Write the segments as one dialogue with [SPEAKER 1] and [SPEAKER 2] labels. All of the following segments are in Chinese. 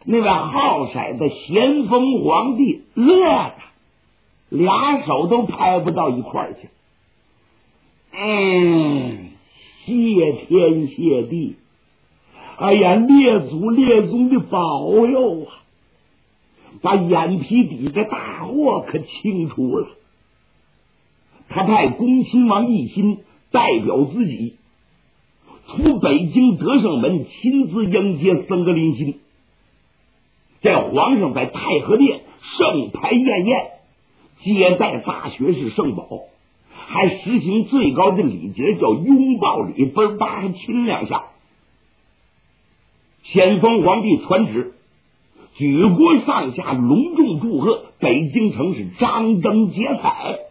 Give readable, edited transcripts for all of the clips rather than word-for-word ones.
[SPEAKER 1] 那位好色的咸丰皇帝乐的，俩手都拍不到一块儿去。谢天谢地，哎呀，列祖列宗的保佑啊，把眼皮底的大祸可清除了。他派恭亲王奕欣代表自己出北京德胜门，亲自迎接僧格林沁。这皇上在太和殿盛排宴宴，接待大学士圣宝，还实行最高的礼节，叫拥抱礼，嘣叭亲两下。咸丰皇帝传旨，举国上下隆重祝贺，北京城是张灯结彩。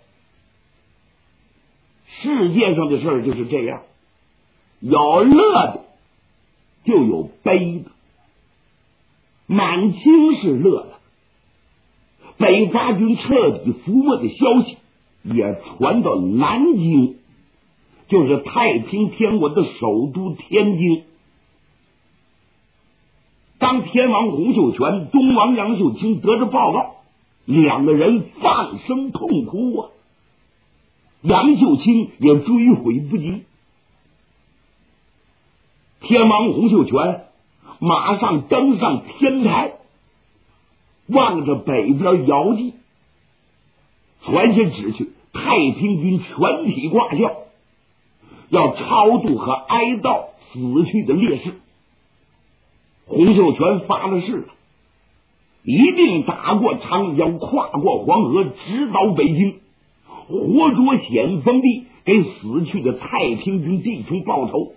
[SPEAKER 1] 世界上的事儿就是这样，有乐的就有悲的。满清是乐的，北伐军彻底覆没的消息也传到南京，就是太平天国的首都天津。当天王洪秀全、东王杨秀清得知报告，两个人放声痛哭啊！杨秀清也追悔不及。天王洪秀全马上登上天台，望着北边遥祭，传下旨去，太平军全体挂孝，要超度和哀悼死去的烈士。洪秀全发了誓了，一定打过长江，跨过黄河，直捣北京，活捉咸丰帝，给死去的太平军弟兄报仇。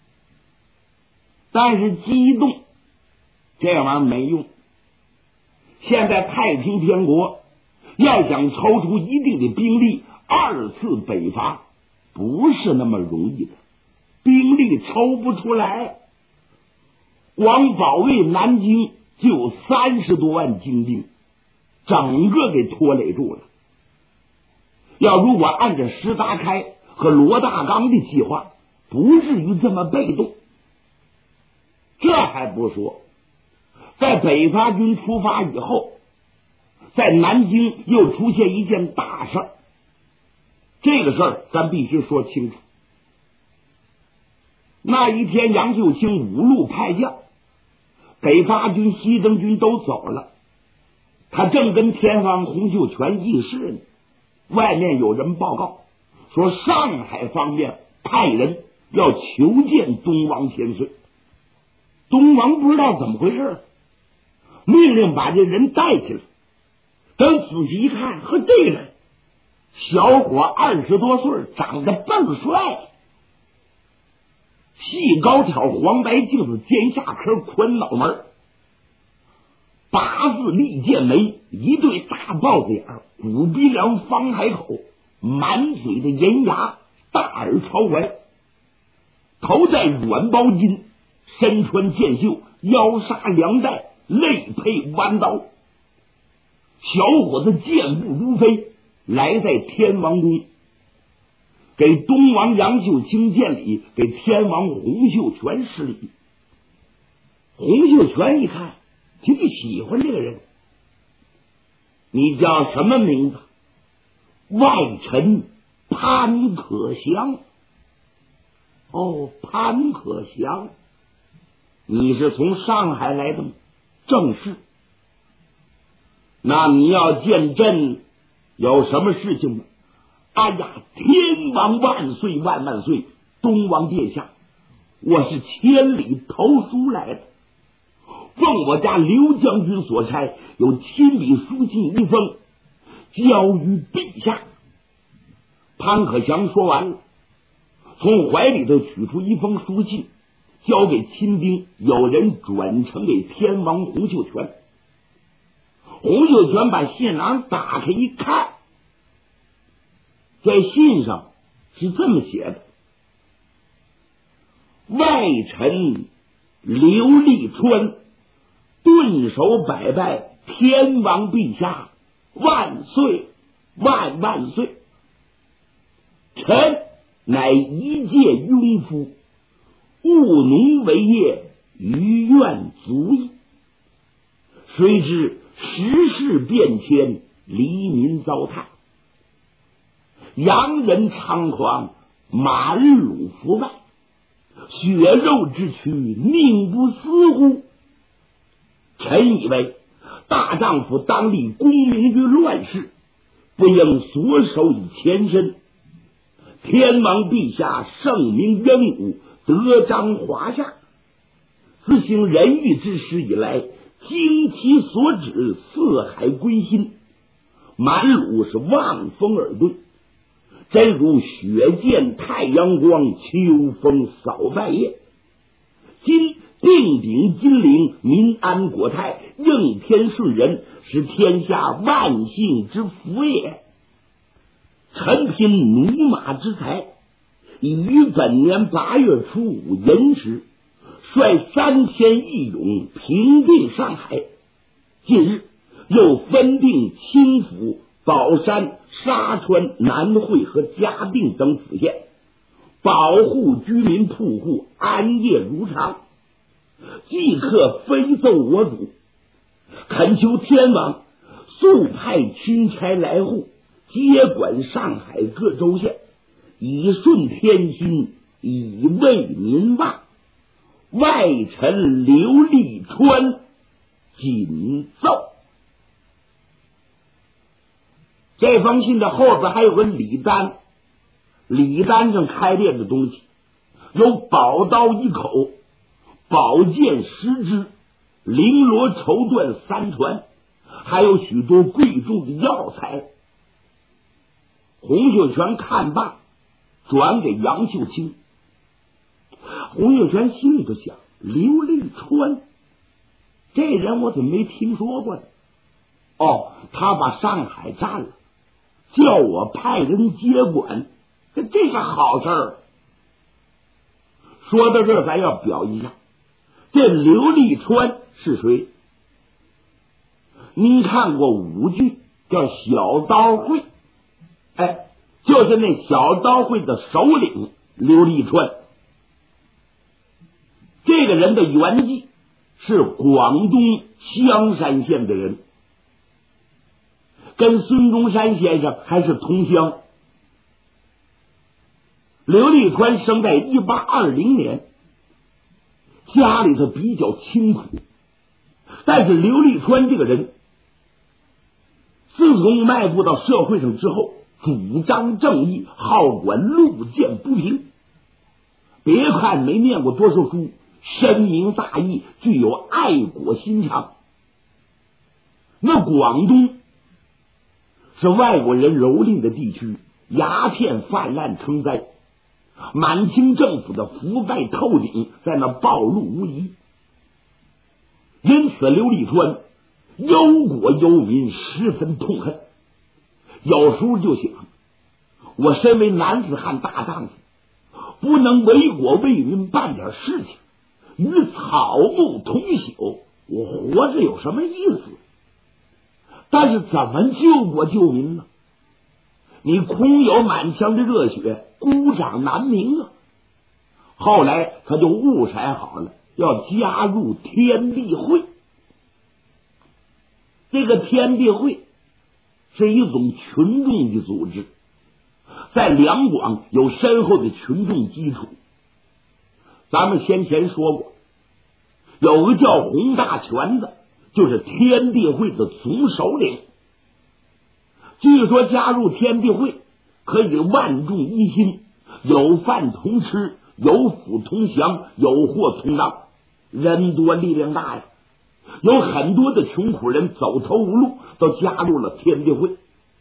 [SPEAKER 1] 但是激动这玩意儿没用，现在太平天国要想抽出一定的兵力二次北伐，不是那么容易的，兵力抽不出来。光保卫南京就有30多万精兵，整个给拖累住了。如果按照石达开和罗大刚的计划，不至于这么被动。这还不说，在北伐军出发以后，在南京又出现一件大事儿。这个事儿咱必须说清楚。那一天，杨秀清5路派将，北伐军、西征军都走了，他正跟天王洪秀全议事呢。外面有人报告说，上海方面派人要求见东王千岁。东王不知道怎么回事，命令把这人带起来。等仔细一看，和这人小伙20多岁，长得笨帅，细高挑，黄白镜子，尖下颏，宽脑门，八字利剑眉，一对大豹子眼，骨鼻梁，方海口，满嘴的银牙，大耳朝怀，头戴软包巾，身穿剑袖，腰杀梁带，肋配弯刀。小伙子健步如飞，来在天王宫，给东王杨秀清见礼，给天王洪秀全施礼。洪秀全一看，挺喜欢这个人。你叫什么名字？外臣潘可祥。哦，潘可祥，你是从上海来的吗？正是。那你要见朕有什么事情吗？哎呀，天王万岁万万岁！东王殿下，我是千里投书来的，奉我家刘将军所差，有亲笔书信一封，交于陛下。潘可祥说完了，从怀里头取出一封书信，交给亲兵，有人转呈给天王洪秀全。洪秀全把信囊打开一看，在信上是这么写的：外臣刘立川顿首摆拜天王陛下，万岁万万岁！臣乃一介庸夫，务农为业，于愿足矣。 谁知时势变迁，黎民糟蹋，洋人猖狂，满鲁腐败，血肉之躯，宁不死乎？臣以为大丈夫当立功名于乱世，不应所守以前身。天王陛下圣明渊武，德彰华夏，自行仁义之时以来，经其所指，四海归心，满鲁是望风而遁，真如雪见太阳光，秋风扫败叶。今定鼎金陵，民安国泰，应天顺人，是天下万幸之福也。臣凭驽马之才，已于本年8月初5寅时，率3000义勇平定上海。近日又分定清府、宝山、沙川、南汇和嘉定等府县，保护居民铺户安业如常。即刻飞奏我主，恳求天王速派钦差来沪，接管上海各州县，以顺天心，以慰民望。外臣刘立川谨奏。这封信的后边还有个礼单，礼单上开列的东西有宝刀1口，宝剑10支，绫罗绸缎3船，还有许多贵重的药材。洪秀全看罢，转给杨秀清。洪秀全心里头想，刘立川这人我怎么没听说过呢？哦，他把上海占了，叫我派人接管，这是好事儿。说到这儿，咱要表一下，这刘立川是谁？您看过舞剧叫小刀会，就是那小刀会的首领刘立川。这个人的原籍是广东香山县的人，跟孙中山先生还是同乡。刘立川生在1820年，家里头比较清苦，但是刘立川这个人自从迈步到社会上之后，主张正义，好管路见不平。别看没念过多少书，深明大义，具有爱国心肠。那广东是外国人蹂躏的地区，鸦片泛滥成灾，满清政府的腐败透顶在那暴露无遗。因此刘立川忧国忧民，十分痛恨。有时候就想，我身为男子汉大丈夫，不能为国为民办点事情，与草木同朽，我活着有什么意思？但是怎么救国救民呢？你空有满腔的热血，孤掌难鸣啊！后来他就误筛好了，要加入天地会。这个天地会是一种群众的组织，在两广有深厚的群众基础。咱们先前说过，有个叫洪大全的，就是天地会的总首领。据说加入天地会可以万众一心，有饭同吃，有福同享，有祸同当，人多力量大呀。有很多的穷苦人走投无路，都加入了天地会。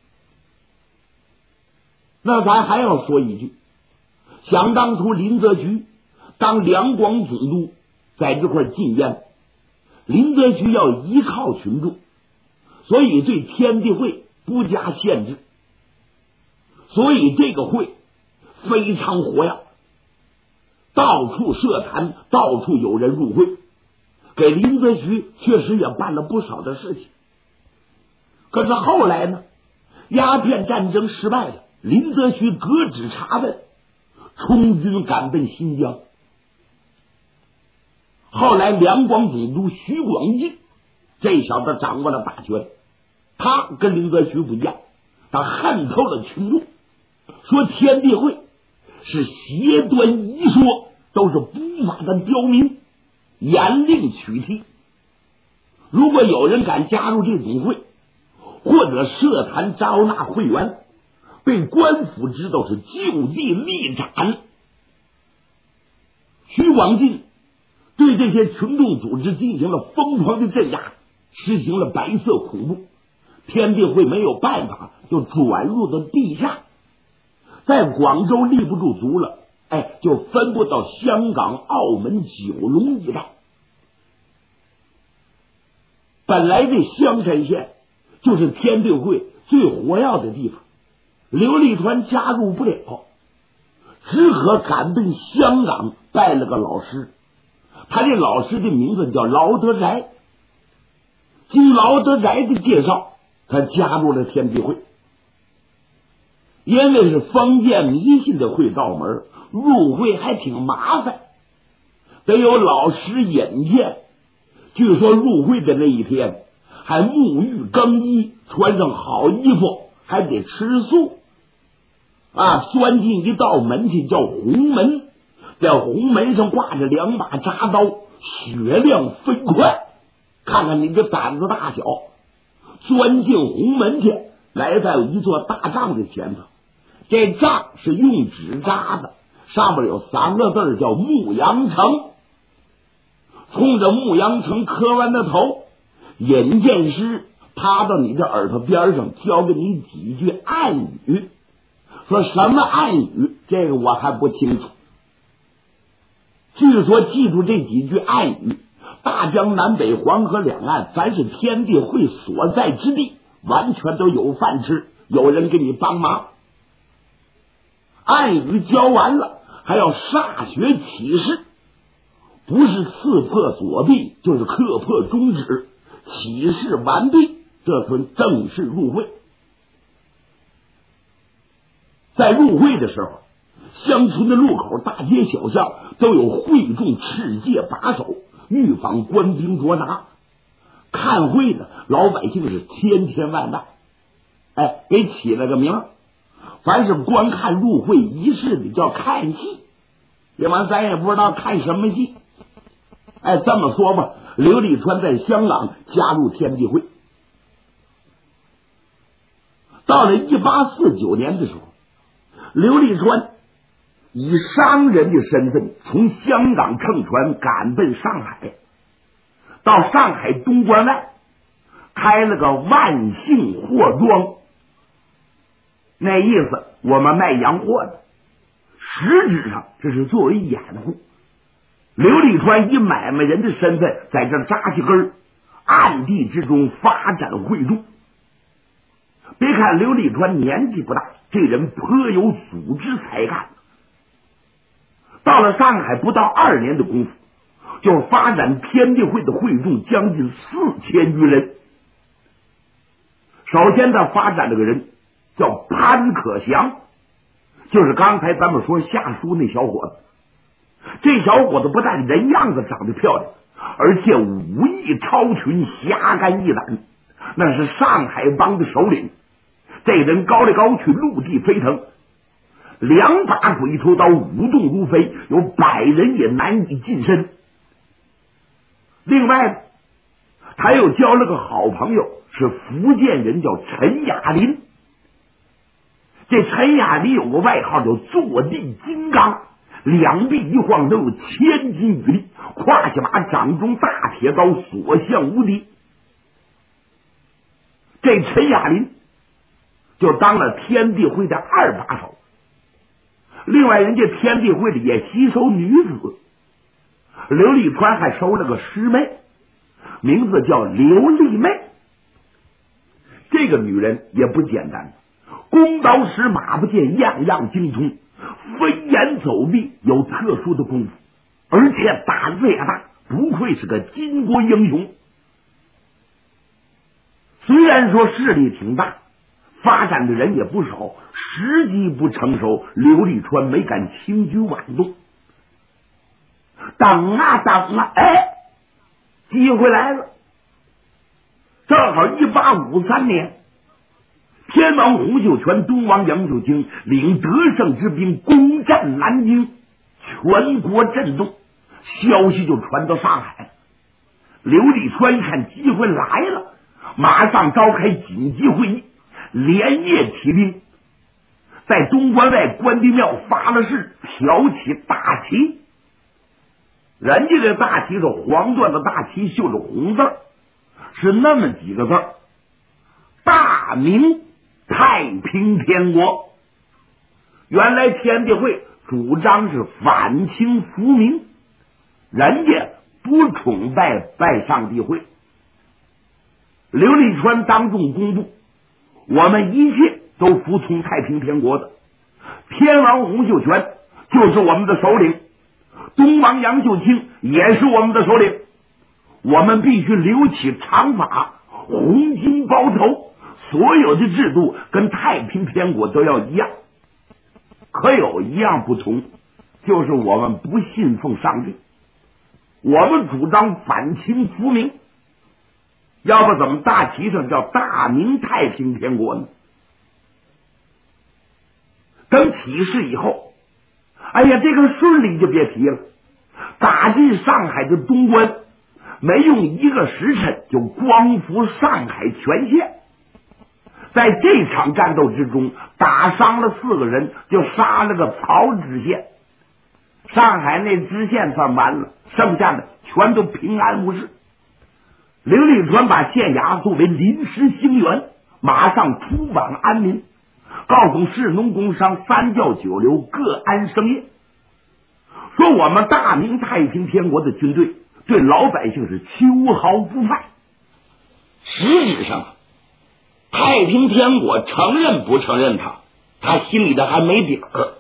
[SPEAKER 1] 那咱还要说一句，想当初林则徐当两广总督，在这块禁烟，林则徐要依靠群众，所以对天地会不加限制，所以这个会非常活跃，到处设坛，到处有人入会，给林则徐确实也办了不少的事情。可是后来呢，鸦片战争失败了，林则徐革职查问，充军赶奔新疆。后来两广总督徐广进这小子掌握了大权，他跟林则徐不一样，他恨透了群众，说天地会是邪端一说，都是不法的刁民，严令取缔。如果有人敢加入这种会，或者设坛招纳会员，被官府知道是就地立斩。徐广进对这些群众组织进行了疯狂的镇压，实行了白色恐怖。天地会没有办法，就转入到地下，在广州立不住足了，就分布到香港、澳门、九龙一带。本来这香山县就是天地会最活跃的地方，刘立川加入不了，只可赶奔香港拜了个老师。他这老师的名字叫劳德宅。经劳德宅的介绍，他加入了天地会。因为是封建迷信的会道门，入会还挺麻烦，得有老师引荐。据说入会的那一天还沐浴更衣，穿上好衣服，还得吃素钻进一道门去，叫红门。在红门上挂着2把铡刀，血量飞快，看看你的胆子大小。钻进红门去，来到一座大帐的前头，这帐是用纸扎的，上面有3个字叫牧羊城。冲着牧羊城磕完的头，引荐师趴到你的耳朵边上，教给你几句暗语。说什么暗语，这个我还不清楚。据说记住这几句暗语，大江南北黄河两岸，凡是天地会所在之地，完全都有饭吃，有人给你帮忙。暗语教完了，还要歃血起誓，不是刺破左臂，就是磕破中指。起誓完毕，这算正式入会。在入会的时候，乡村的路口、大街小巷都有会众持戒把守，预防官兵捉拿。看会的老百姓是千千万万，给起了个名，凡是观看入会仪式的叫看戏。这完咱也不知道看什么戏。这么说吧，刘立川在香港加入天地会。到了1849年的时候，刘立川以商人的身份从香港乘船赶奔上海，到上海东关外开了个万幸货庄。那意思我们卖洋货的，实质上这是作为掩护。刘立川以买卖人的身份在这扎起根，暗地之中发展会众。别看刘立川年纪不大，这人颇有组织才干。到了上海不到2年的功夫，就发展天地会的会众将近4000余人。首先他发展这个人叫潘可祥，就是刚才咱们说下书那小伙子。这小伙子不但人样子长得漂亮，而且武艺超群，侠肝义胆，那是上海帮的首领。这人高来高去，陆地飞腾，2把鬼头刀舞动如飞，有100人也难以近身。另外他又交了个好朋友，是福建人，叫陈雅林。这陈雅林有个外号叫坐地金刚，2臂一晃都有1000斤余力，挎起把掌中大铁刀，所向无敌。这陈雅林就当了天地会的2把手。另外人家天地会里也吸收女子，刘立川还收了个师妹，名字叫刘丽妹。这个女人也不简单，弓刀石马不见，样样精通，飞檐走壁有特殊的功夫，而且胆子也大，不愧是个巾帼英雄。虽然说势力挺大，发展的人也不少，时机不成熟，刘立川没敢轻举妄动。等啊等啊，机会来了。 正好1853年，天王洪秀全、东王杨秀清领得胜之兵攻占南京，全国震动，消息就传到上海。刘立川一看机会来了，马上召开紧急会议，连夜起兵，在东关外关帝庙发了誓，挑起大旗。人家这大旗是黄缎的大旗，绣着红字，是那么几个字：大明太平天国。原来天地会主张是反清复明，人家不崇拜上帝会。刘立川当众公布，我们一切都服从太平天国的，天王洪秀全就是我们的首领，东王杨秀清也是我们的首领，我们必须留起长发，红巾包头，所有的制度跟太平天国都要一样。可有一样不同，就是我们不信奉上帝，我们主张反清复明，要不怎么大旗上叫大明太平天国呢？等起事以后，哎呀，这个顺利就别提了，打进上海的东关，没用1个时辰就光复上海全县。在这场战斗之中，打伤了4个人，就杀了个曹知县。上海那知县算完了，剩下的全都平安无事。刘立川把县衙作为临时兴园，马上出往安民，告诉士农工商3教9流各安生业，说我们大明太平天国的军队对老百姓是秋毫不犯。实质上太平天国承认不承认他心里的还没底儿。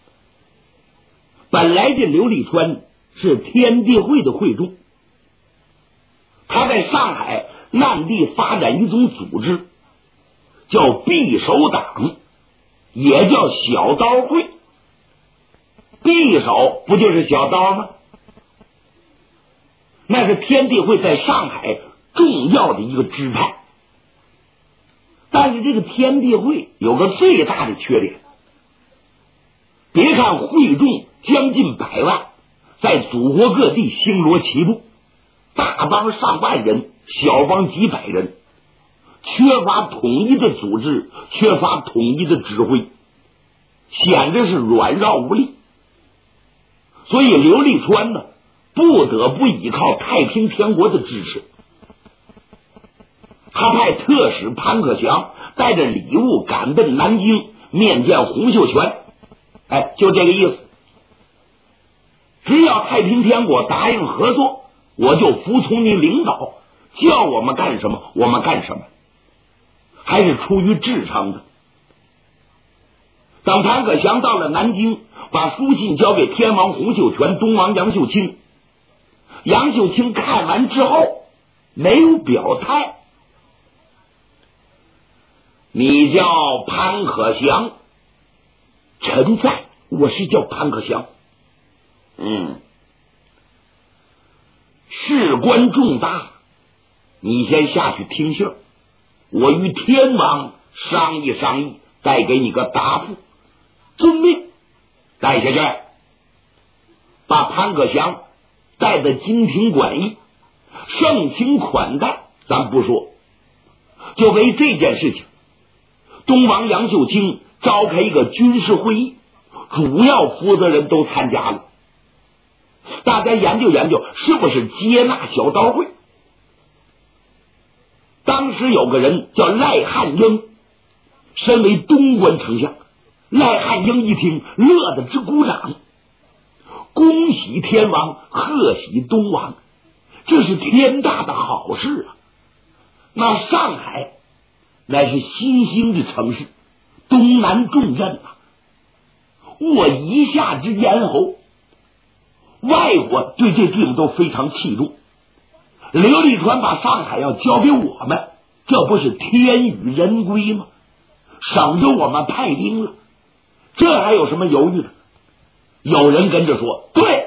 [SPEAKER 1] 本来这刘立川是天地会的会众，他在上海难地发展一种组织，叫匕首党，也叫小刀会。匕首不就是小刀吗？那是天地会在上海重要的一个支派。但是这个天地会有个最大的缺点，别看会众将近100万，在祖国各地星罗棋布，大帮上万人，小帮几百人，缺乏统一的组织，缺乏统一的指挥，显得是软弱无力。所以刘立川呢，不得不依靠太平天国的支持。他派特使潘可祥带着礼物赶奔南京，面见洪秀全。就这个意思。只要太平天国答应合作，我就服从你领导，叫我们干什么我们干什么，还是出于至诚的。等潘可祥到了南京，把书信交给天王洪秀全、东王杨秀清。杨秀清看完之后没有表态。你叫潘可祥？臣在，我是叫潘可祥。事关重大，你先下去听信，我与天王商议商议，再给你个答复。遵命。带下去，把潘可祥带到金庭馆驿，盛情款待。咱不说，就为这件事情，东王杨秀清召开一个军事会议，主要负责人都参加了，大家研究研究是不是接纳小刀会。当时有个人叫赖汉英，身为东关丞相。赖汉英一听，乐得直鼓掌，恭喜天王，贺喜东王，这是天大的好事啊！那上海乃是新兴的城市，东南重镇啊，我一下之咽喉，外国对这地方都非常器重。刘立川把上海要交给我们，这不是天与人归吗？省得我们派兵了，这还有什么犹豫的？有人跟着说，对，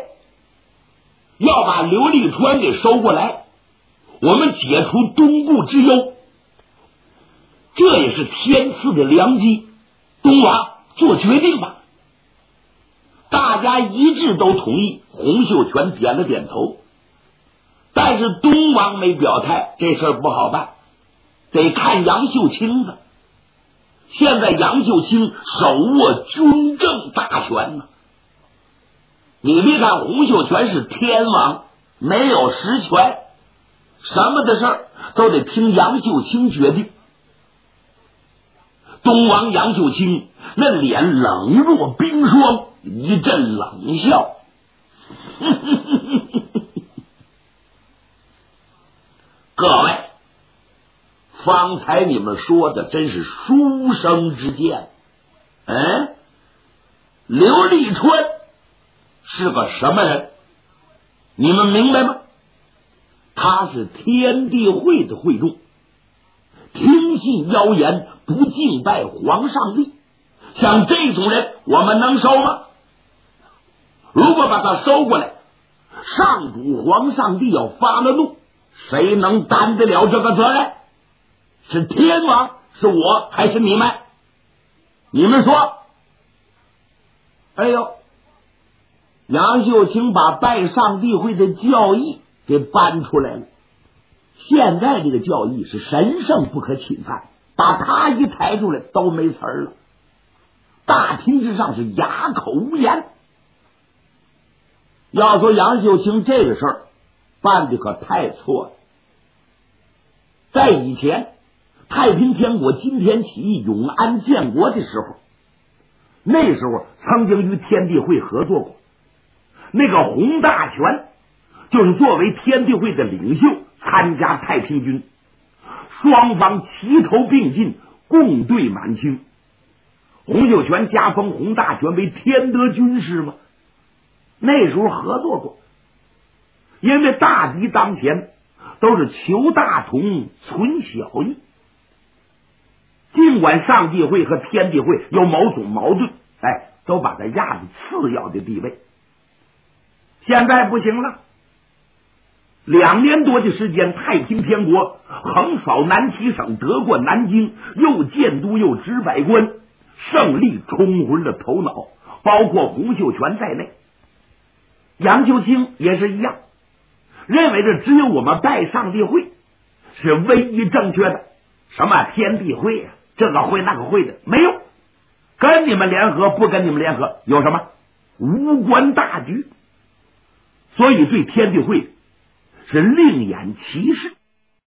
[SPEAKER 1] 要把刘立川给收过来，我们解除东顾之忧， 这也是天赐的良机。东王做决定吧。大家一致都同意，洪秀全点了点头。但是东王没表态，这事儿不好办，得看杨秀清的。现在杨秀清手握军政大权呢。你别看洪秀全是天王，没有实权，什么的事儿都得听杨秀清决定。东王杨秀清那脸冷若冰霜，一阵冷笑。各位，方才你们说的真是书生之见。刘立春是个什么人？你们明白吗？他是天地会的会众，听信谣言，不敬拜皇上帝。像这种人我们能收吗？如果把他收过来，上主皇上帝要发了怒，谁能担得了这个责任？是天王，是我，还是你们？你们说。哎呦，杨秀清把拜上帝会的教义给搬出来了。现在这个教义是神圣不可侵犯，把他一抬出来都没词儿了。大厅之上是哑口无言。要说杨秀清这个事儿办的可太错了。在以前太平天国今天起义永安建国的时候，那时候曾经与天地会合作过。那个洪大全就是作为天地会的领袖参加太平军，双方齐头并进，共对满清。洪秀全加封洪大全为天德军师嘛，那时候合作过。因为大敌当前，都是求大同存小异。尽管上帝会和天地会有某种矛盾，都把它压在次要的地位。现在不行了，2年多的时间，太平天国横扫南七省，得过南京，又建都又治百官，胜利冲昏了头脑，包括洪秀全在内。杨秀清也是一样，认为这只有我们拜上帝会是唯一正确的，什么天地会啊，这个会那个会的没用，跟你们联合不跟你们联合有什么，无关大局。所以对天地会是另眼歧视。